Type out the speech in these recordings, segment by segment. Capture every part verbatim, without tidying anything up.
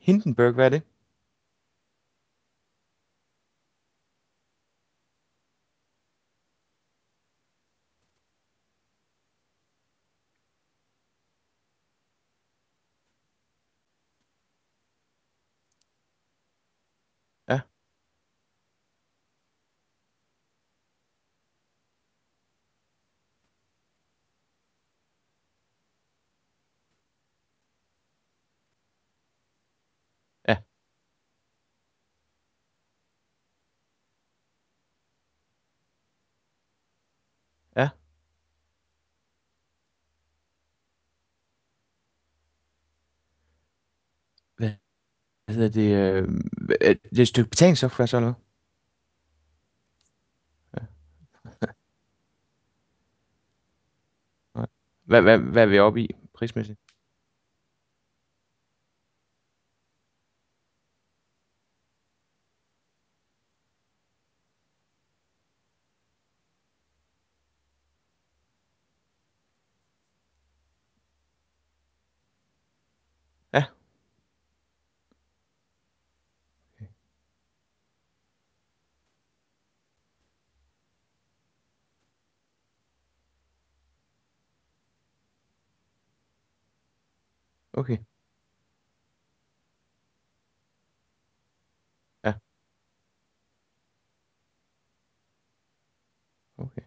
Hindenburg, hvad er det? Ja, ja, ja. Hvad hvad hedder det? Øh, hva- er det er et stykke betalingssoftware, så eller hvad? Ja. Nej. Hvad, hvad, hvad er vi oppe i prismæssigt? Ja, okay. Ja, okay.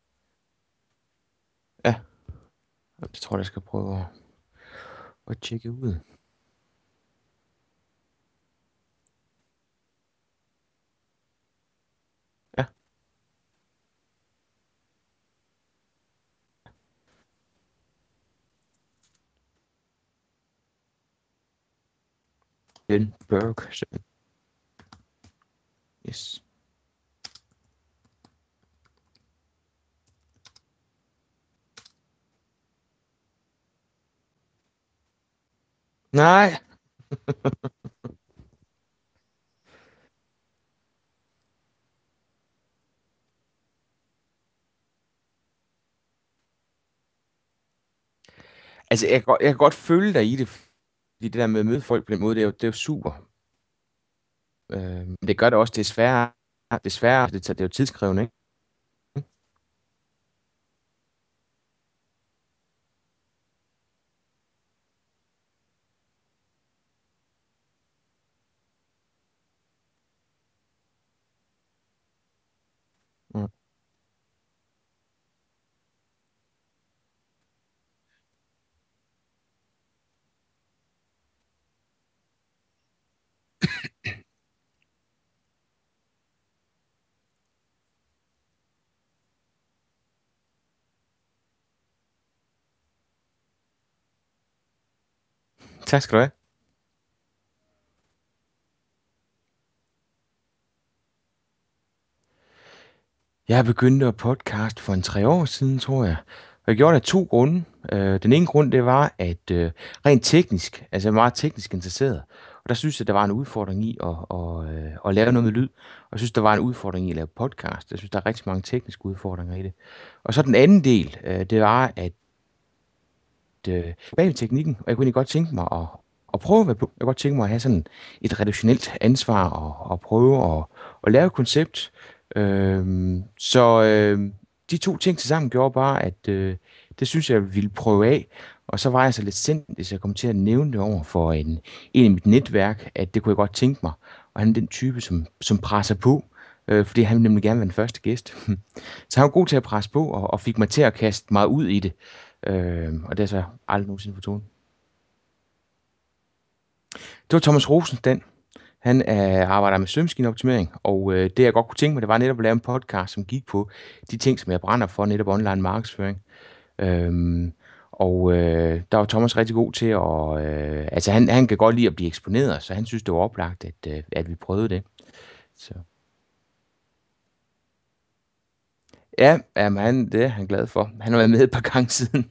Ja, det tror jeg, jeg skal prøve at, at tjekke ud. Ja, Hindenburg. så- Yes. Nej, altså jeg kan, godt, jeg kan godt følge dig i det, fordi det der med at møde folk på den måde, det er jo, det er jo super. Øh, men det gør det også desværre, desværre, det, tager- det er jo tidskrævende, ikke? Mm. Tak skal du have. Jeg begyndte at podcast for en tre år siden, tror jeg. Og jeg gjorde det af to grunde. Øh, den ene grund, det var, at øh, rent teknisk, altså jeg er meget teknisk interesseret, og der synes jeg, der var en udfordring i at, at, øh, at lave noget med lyd. Og jeg synes, der var en udfordring i at lave podcast. Jeg synes, der er rigtig mange tekniske udfordringer i det. Og så den anden del, øh, det var, at øh, bag ved teknikken, og jeg kunne egentlig godt tænke mig at, at prøve at være på. Jeg kunne godt tænke mig at have sådan et redaktionelt ansvar og, og prøve at, at lave et koncept. Øhm, så øh, de to ting til sammen gjorde bare, at øh, det synes jeg ville prøve af. Og så var jeg så lidt sindig, hvis jeg kom til at nævne det over for en, en i mit netværk, at det kunne jeg godt tænke mig. Og han er den type, som, som presser på, øh, fordi han vil nemlig gerne være den første gæst. Så han var god til at presse på, og, og fik mig til at kaste mig ud i det. Øh, og det er så aldrig nogensinde på tonen. Det var Thomas Rosenstand. Han øh, arbejder med søgemaskineoptimering, og øh, det jeg godt kunne tænke mig, det var netop at lave en podcast, som gik på de ting, som jeg brænder for, netop online markedsføring. Øhm, og øh, der var Thomas rigtig god til at... Øh, altså han, han kan godt lide at blive eksponeret, så han synes, det var oplagt, at, øh, at vi prøvede det. Så ja, jamen, han, det er han glad for. Han har været med et par gange siden.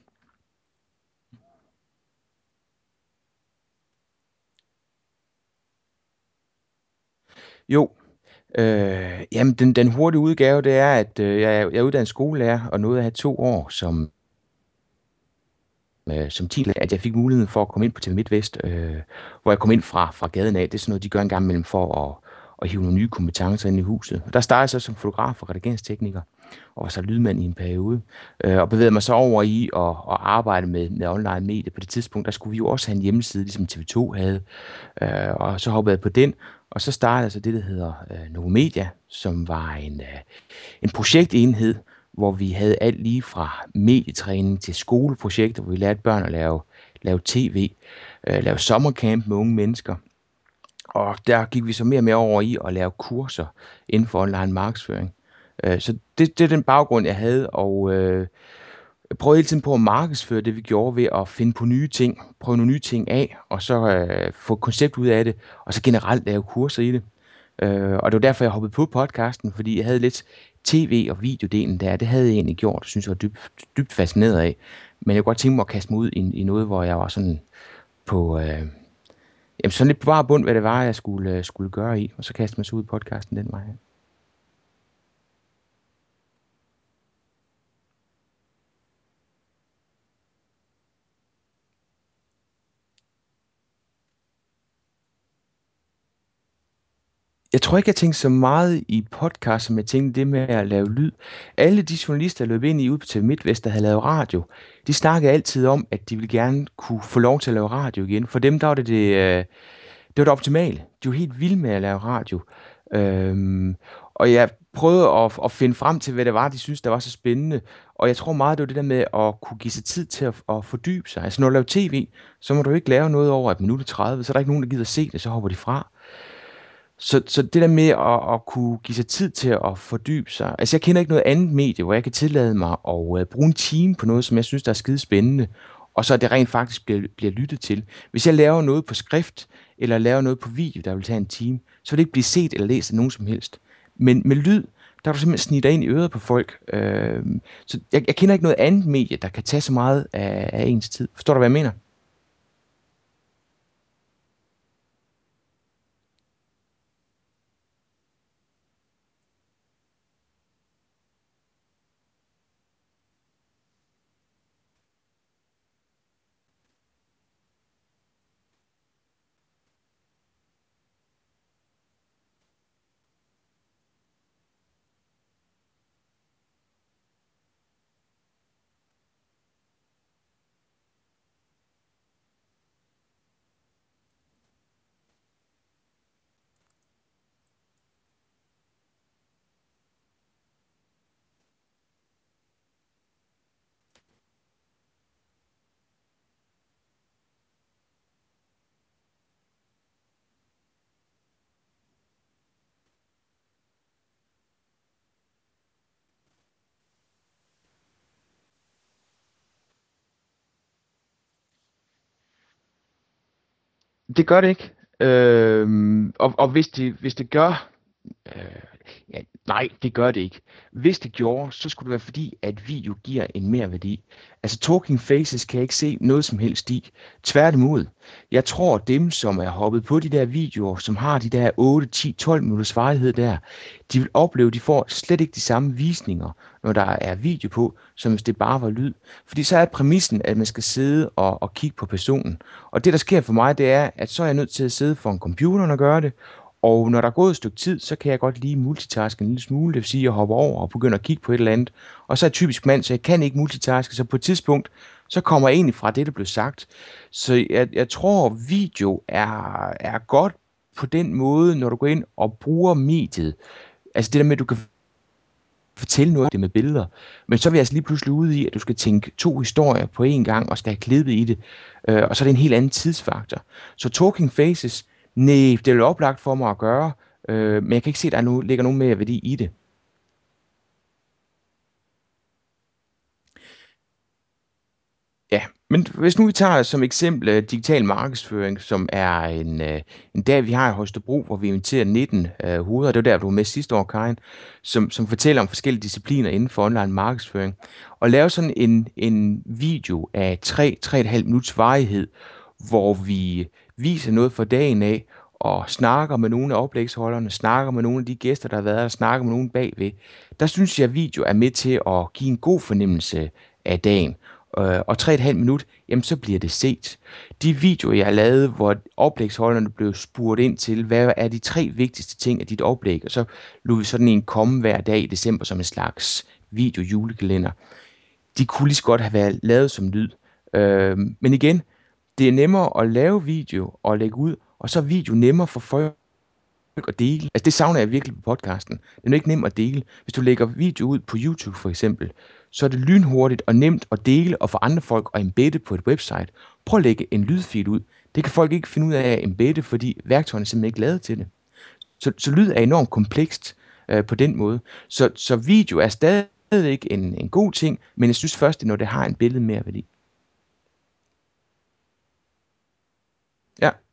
Jo, øh, jamen den, den hurtige udgave, det er, at øh, jeg, er- jeg er uddannet skolelærer, og nåede at have to år som øh, som tiende, at jeg fik muligheden for at komme ind på T V MidtVest, øh, hvor jeg kom ind fra fra gaden af. Det er sådan noget, de gør en gang imellem for at at hive nogle nye kompetencer ind i huset. Og der startede jeg så som fotograf og redigeringstekniker, og var så lydmand i en periode, øh, og bevægede mig så over i at at arbejde med med online medier. På det tidspunkt, der skulle vi jo også have en hjemmeside, ligesom T V to havde, øh, og så hoppede jeg på den, og så startede jeg så det, der hedder øh, Novomedia, som var en øh, en projektenhed, hvor vi havde alt lige fra medietræning til skoleprojekter, hvor vi lærte børn at lave lave tv, øh, lave sommercamp med unge mennesker. Og der gik vi så mere og mere over i at lave kurser inden for online markedsføring. Øh, så det det er den baggrund, jeg havde, og øh, jeg prøvede hele tiden på at markedsføre det, vi gjorde, ved at finde på nye ting, prøve nogle nye ting af, og så øh, få et koncept ud af det, og så generelt lave kurser i det. Øh, og det var derfor, jeg hoppede på podcasten, fordi jeg havde lidt tv- og videodelen der. Det havde jeg egentlig gjort, og synes jeg var dybt dybt fascineret af. Men jeg kunne godt tænke mig at kaste mig ud i i noget, hvor jeg var sådan på, øh, jamen sådan lidt på bar bund, hvad det var, jeg skulle skulle gøre i, og så kastede jeg mig så ud i podcasten den vej. Jeg tror ikke, jeg tænkte så meget i podcast, som jeg tænkte det med at lave lyd. Alle de journalister, jeg løb ind i ude på T V MidtVest, der havde lavet radio, de snakkede altid om, at de ville gerne kunne få lov til at lave radio igen. For dem, der var det det, øh, det var det optimale. De var helt vilde med at lave radio. Øhm, og jeg prøvede at at finde frem til, hvad det var, de syntes, der var så spændende. Og jeg tror meget, det var det der med at kunne give sig tid til at at fordybe sig. Altså, når du laver tv, så må du ikke lave noget over et minut og tredive, så er der ikke nogen, der gider se det, så hopper de fra. Så så det der med at at kunne give sig tid til at fordybe sig, altså jeg kender ikke noget andet medie, hvor jeg kan tillade mig at, øh, bruge en time på noget, som jeg synes, der er skidespændende, og så det rent faktisk bliver bliver lyttet til. Hvis jeg laver noget på skrift, eller laver noget på video, der vil tage en time, så vil det ikke blive set eller læst af nogen som helst. Men med lyd, der kan du simpelthen snige dig ind i øret på folk. Øhm, så jeg jeg kender ikke noget andet medie, der kan tage så meget af af ens tid. Forstår du, hvad jeg mener? Det gør det ikke. Øhm, og og hvis det hvis det gør, øh, ja, nej, det gør det ikke. Hvis det gjorde, så skulle det være fordi, at video giver en merværdi. Altså Talking Faces kan jeg ikke se noget som helst i. Tværtimod. Jeg tror, dem, som er hoppet på de der videoer, som har de der otte, ti, tolv minutters varighed der, de vil opleve, de får slet ikke de samme visninger, når der er video på, som hvis det bare var lyd. Fordi så er præmissen, at man skal sidde og og kigge på personen. Og det, der sker for mig, det er, at så er jeg nødt til at sidde foran computeren og gøre det, og når der er gået et stykke tid, så kan jeg godt lige multitaske en lille smule. Det vil sige, at jeg hopper over og begynder at kigge på et eller andet. Og så er jeg typisk mand, så jeg kan ikke multitaske, så på et tidspunkt, så kommer jeg egentlig fra det, der blev sagt. Så jeg jeg tror, video er er godt på den måde, når du går ind og bruger mediet. Altså det der med, at du kan fortælle noget det med billeder. Men så er vi altså lige pludselig ude i, at du skal tænke to historier på én gang og skal have klippet i det. Øh, og så er det en helt anden tidsfaktor. Så Talking Faces, næ, det er vel oplagt for mig at gøre, øh, men jeg kan ikke se, at der er no ligger nogen merværdi i det. Ja, men hvis nu vi tager som eksempel øh, digital markedsføring, som er en øh, en dag, vi har i Holstebro, hvor vi inviterer nitten øh, hoveder. Det var der, du var med sidste år, Karin, som som fortæller om forskellige discipliner inden for online markedsføring. Og lave sådan en en video af tre, tre et halvt minuts varighed, hvor vi viser noget fra dagen af og snakker med nogle af oplægsholderne, snakker med nogle af de gæster, der har været der, snakker med nogen bagved. Der synes jeg, video er med til at give en god fornemmelse af dagen. øh, og tre komma fem minut, jamen så bliver det set. De videoer, jeg har lavet, hvor oplægsholderne blev spurgt ind til, hvad er de tre vigtigste ting af dit oplæg, og så lod vi sådan en komme hver dag i december som en slags video-julekalender. De kunne lige så godt have været lavet som lyd. Øh, men igen, det er nemmere at lave video og lægge ud, og så er video nemmere for folk at dele. Altså det savner jeg virkelig på podcasten. Den er ikke nem at dele. Hvis du lægger video ud på YouTube for eksempel, så er det lynhurtigt og nemt at dele og for andre folk at embedde på et website. Prøv at lægge en lydfil ud. Det kan folk ikke finde ud af at embedde, fordi værktøjerne er simpelthen ikke lavet til det. Så, så lyd er enormt komplekst øh, på den måde. Så, så video er stadigvæk en, en god ting, men jeg synes først, det er, når det har en billede mere værdi. Ja.